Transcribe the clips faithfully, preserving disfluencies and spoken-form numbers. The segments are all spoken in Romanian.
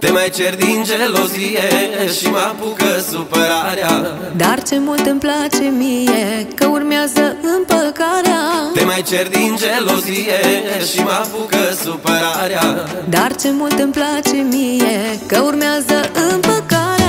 Te mai cer din gelozie și mă apucă supărarea. Dar ce mult îmi place mie că urmează împăcarea. Te mai cer din gelozie și mă apucă supărarea. Dar ce mult îmi place mie că urmează împăcarea.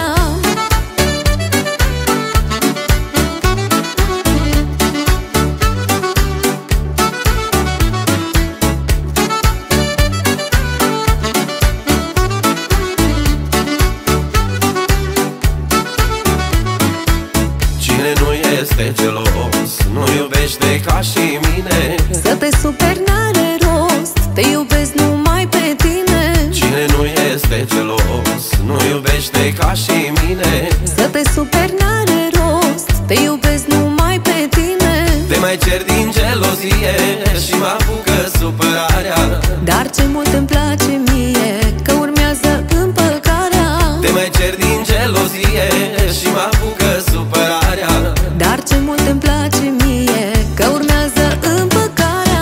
Cine nu este gelos nu iubește ca și mine. Să te superi n-are rost, te iubesc numai pe tine. Cine nu este gelos nu iubește ca și mine. Să te superi n-are rost, te iubesc numai pe tine. Te mai cer din gelozie și mă apucă supărarea. Dar ce mult îmi place mie că urmează împăcarea. Te mai cer din gelozie și mă apucă supărarea. Dar ce mult îmi place mie că urmează împăcarea.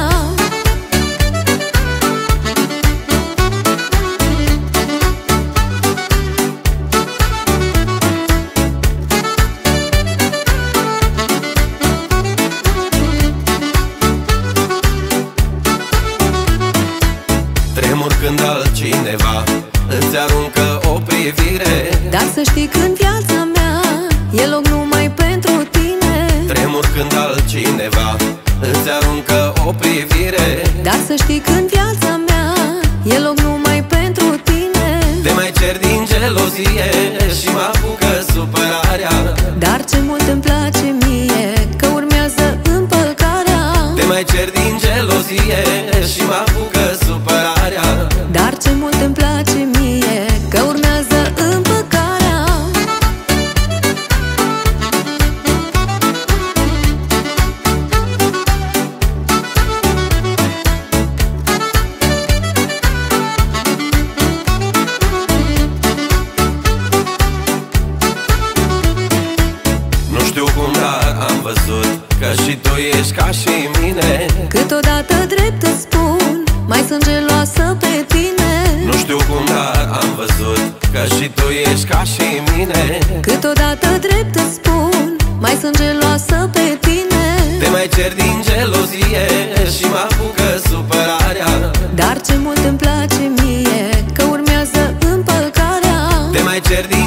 Tremur când altcineva îți aruncă o privire. Dar să știi că în viața mea e loc numai pentru tine. Tremur când altcineva îți aruncă o privire. Dar să știi că în viața mea e loc numai pentru tine. Te mai cer din gelozie și mă apucă supărarea. Dar ce mult îmi place mie că urmează împăcarea. Te mai cer din gelozie și mă apucă supărarea. Dar ce mult îmi place mie că urmează împăcarea. Nu știu cum, dar am văzut că și tu ești ca și mine. Câteodată drept îți spun, mai sunt geloasă pe tine. Nu știu cum, dar am văzut că și tu ești ca și mine. Câteodată drept îți spun, mai sunt geloasă pe tine. Te mai cer din gelozie și mă apucă supărarea. Dar ce mult îmi place mie că urmează împăcarea. Te mai cer din